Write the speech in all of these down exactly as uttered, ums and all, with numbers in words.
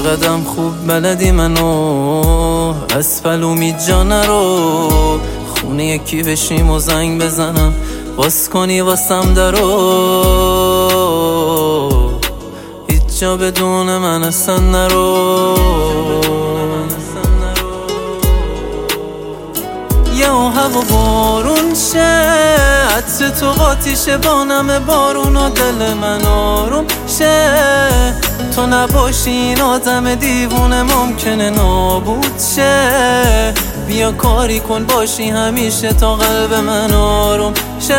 چقدرم خوب بلدی منو از پلومی جا نرو، خونه یکی بشیم و زنگ بزنم باز کنی واسم درو، هیچ جا بدون من اصلا نرو. یه هوا بارون شه، عطر تو قاطی شه با نم بارون و دل من آروم شه. تو نباشی این آدم دیوونه ممکنه نابود شه. بیا کاری کن باشی همیشه تا قلب من آروم شه.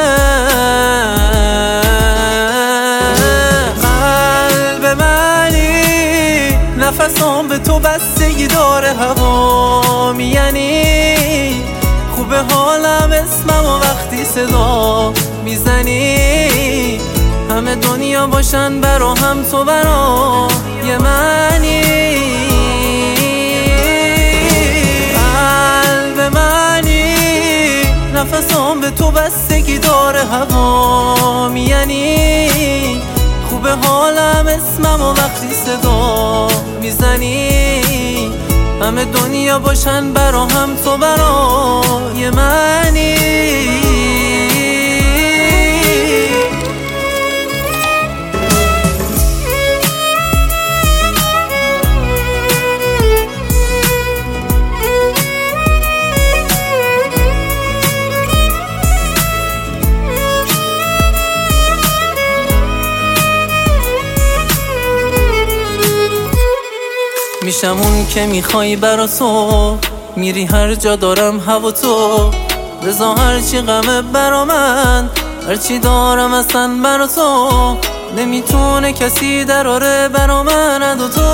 قلب منی نفسام به تو بستگی داره، هوا میانی خوبه حالم اسمم و وقتی صدا میزنی. همه دنیا باشن برا هم تو برا یه منی. قلب منی نفسام به تو بستگی داره، هوا میانی خوبه حالم اسمم و وقتی صدا میزنی. همه دنیا باشن برا هم تو برا یه منی. میشم اون که میخوای برا تو، میری هر جا دارم هوا تو. رضا هرچی غمه برا من، هرچی دارم اصلا برا تو. نمیتونه کسی دراره برا من ادو تو.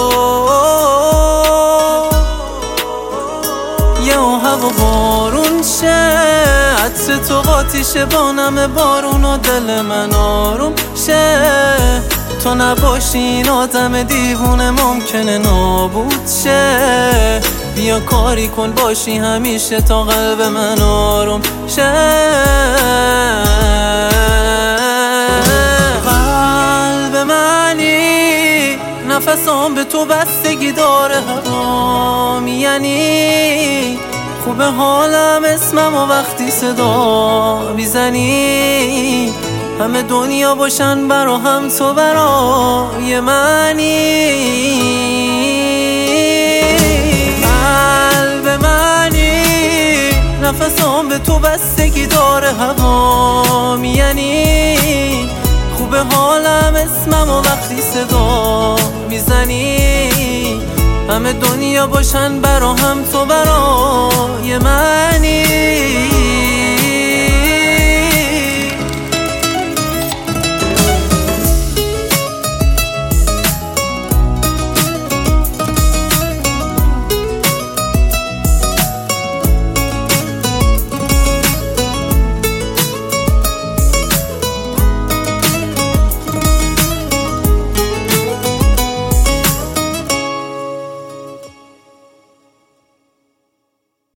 یه هوا بارون شه، عطر تو قاطی شه با نم بارون و دل من آروم شه. تو نباشی این آدم دیوونه ممکنه نابود شه. بیا کاری کن باشی همیشه تا قلب من آروم شه. قلب منی نفسام به تو بستگی داره، هوا میانی خوبه حالم اسمم و وقتی صدا میزنی. همه دنیا باشن برا هم تو برا یه منی. قلب منی نفسام به تو بستگی داره، هوا میانی خوبه حالم اسمم و وقتی صدا میزنی. همه دنیا باشن برا هم تو برا یه منی.